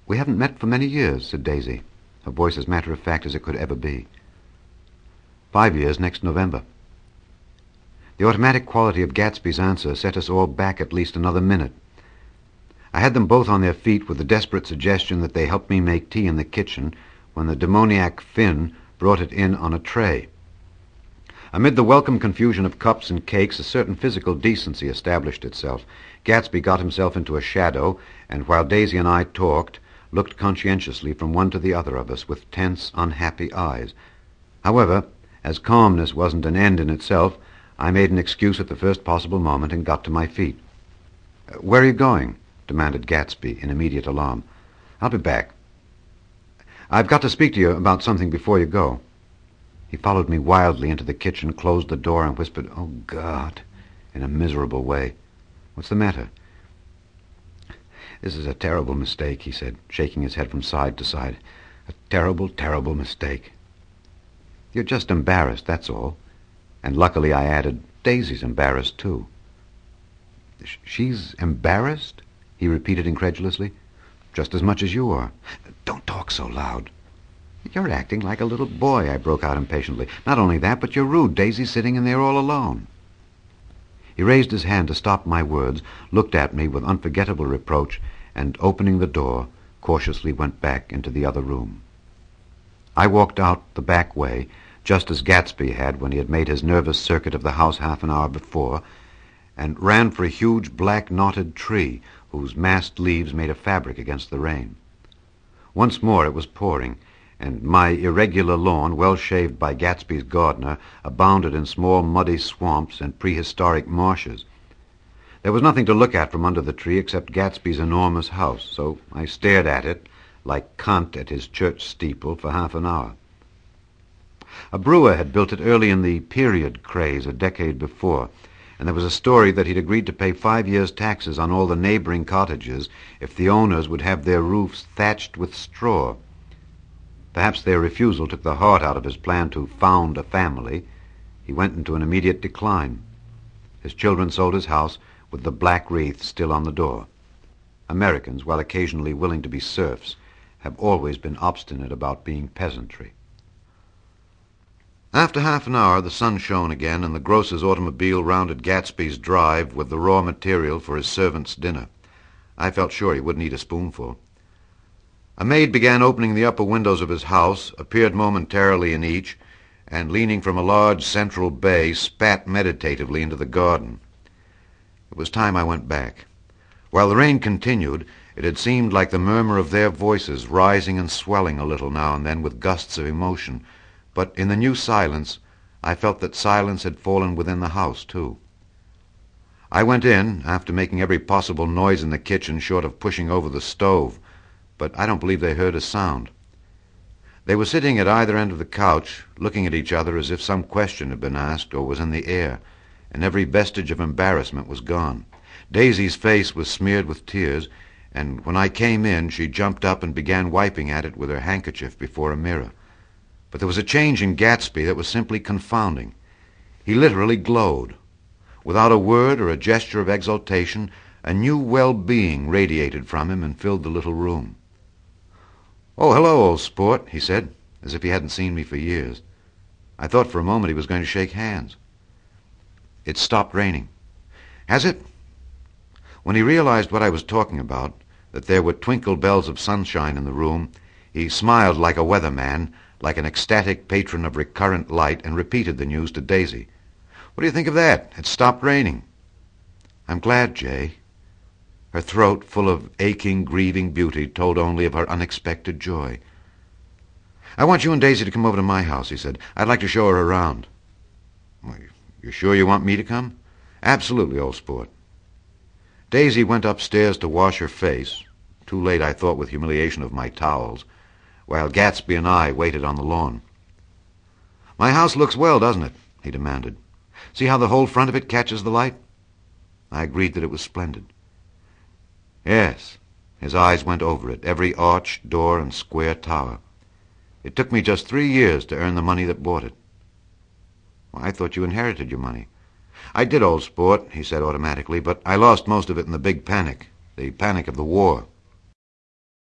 "We haven't met for many years," said Daisy, her voice as matter-of-fact as it could ever be. 5 years next November. The automatic quality of Gatsby's answer set us all back at least another minute. I had them both on their feet with the desperate suggestion that they help me make tea in the kitchen when the demoniac Finn brought it in on a tray. Amid the welcome confusion of cups and cakes, a certain physical decency established itself. Gatsby got himself into a shadow, and while Daisy and I talked, looked conscientiously from one to the other of us with tense, unhappy eyes. However, as calmness wasn't an end in itself, I made an excuse at the first possible moment and got to my feet. "Where are you going?" demanded Gatsby in immediate alarm. "I'll be back. I've got to speak to you about something before you go." He followed me wildly into the kitchen, closed the door, and whispered, "Oh, God," in a miserable way. "What's the matter?" "This is a terrible mistake," he said, shaking his head from side to side. "A terrible, terrible mistake." "You're just embarrassed, that's all." And luckily I added, "Daisy's embarrassed, too." "She's embarrassed?" he repeated incredulously. "Just as much as you are." "Don't talk so loud." "You're acting like a little boy," I broke out impatiently. "Not only that, but you're rude. Daisy's sitting in there all alone." He raised his hand to stop my words, looked at me with unforgettable reproach, and, opening the door, cautiously went back into the other room. I walked out the back way, just as Gatsby had when he had made his nervous circuit of the house half an hour before, and ran for a huge black knotted tree whose massed leaves made a fabric against the rain. Once more it was pouring, and my irregular lawn, well shaved by Gatsby's gardener, abounded in small muddy swamps and prehistoric marshes. There was nothing to look at from under the tree except Gatsby's enormous house, so I stared at it, like Kant at his church steeple, for half an hour. A brewer had built it early in the period craze a decade before, and there was a story that he'd agreed to pay 5 years' taxes on all the neighboring cottages if the owners would have their roofs thatched with straw. Perhaps their refusal took the heart out of his plan to found a family. He went into an immediate decline. His children sold his house with the black wreath still on the door. Americans, while occasionally willing to be serfs, have always been obstinate about being peasantry. After half an hour, the sun shone again, and the grocer's automobile rounded Gatsby's drive with the raw material for his servant's dinner. I felt sure he wouldn't eat a spoonful. A maid began opening the upper windows of his house, appeared momentarily in each, and leaning from a large central bay, spat meditatively into the garden. It was time I went back. While the rain continued, it had seemed like the murmur of their voices, rising and swelling a little now and then with gusts of emotion. But in the new silence, I felt that silence had fallen within the house, too. I went in, after making every possible noise in the kitchen short of pushing over the stove, but I don't believe they heard a sound. They were sitting at either end of the couch, looking at each other as if some question had been asked or was in the air, and every vestige of embarrassment was gone. Daisy's face was smeared with tears, and when I came in, she jumped up and began wiping at it with her handkerchief before a mirror. But there was a change in Gatsby that was simply confounding. He literally glowed. Without a word or a gesture of exultation, a new well-being radiated from him and filled the little room. "Oh, hello, old sport," he said, as if he hadn't seen me for years. I thought for a moment he was going to shake hands. "It stopped raining." "Has it?" When he realized what I was talking about, that there were twinkle bells of sunshine in the room, he smiled like a weatherman, like an ecstatic patron of recurrent light, and repeated the news to Daisy. "What do you think of that? It stopped raining." "I'm glad, Jay." Her throat, full of aching, grieving beauty, told only of her unexpected joy. "I want you and Daisy to come over to my house," he said. "I'd like to show her around." "Well, you sure you want me to come?" "Absolutely, old sport." Daisy went upstairs to wash her face, too late, I thought, with humiliation of my towels, while Gatsby and I waited on the lawn. "My house looks well, doesn't it?" he demanded. "See how the whole front of it catches the light?" I agreed that it was splendid. "Yes." His eyes went over it, every arch, door, and square tower. "It took me just 3 years to earn the money that bought it." "Well, I thought you inherited your money." "I did, old sport," he said automatically, "but I lost most of it in the big panic, the panic of the war."